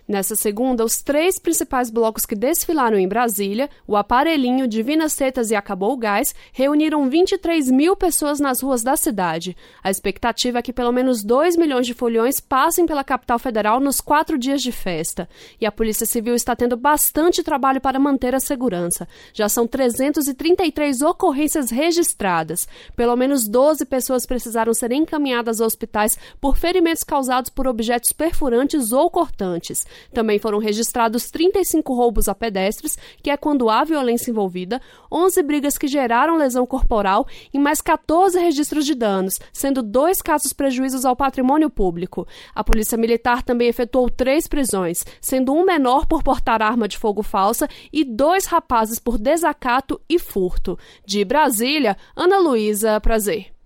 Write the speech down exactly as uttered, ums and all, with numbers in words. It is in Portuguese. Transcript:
Nessa segunda, os três principais blocos que desfilaram em Brasília, o Aparelhinho, Divinas Tetas e Acabou o Gás, reuniram vinte e três mil pessoas nas ruas da cidade. A expectativa é que pelo menos dois milhões de foliões passem pela capital federal nos quatro dias de festa. E a Polícia Civil está tendo bastante trabalho para manter a segurança. Já são trezentas e trinta e três ocorrências registradas. Pelo menos doze pessoas precisaram ser encaminhadas a hospitais por ferimentos causados por objetos perfurantes ou cortantes. Também foram registrados trinta e cinco roubos a pedestres, que é quando há violência envolvida, onze brigas que geraram lesão corporal e mais quatorze registros de danos, sendo dois casos prejuízos ao patrimônio público. A Polícia Militar também efetuou três prisões, sendo um menor por portar arma de fogo falsa e dois rapazes por desacato e furto. De Brasília, Ana Luísa Prazer.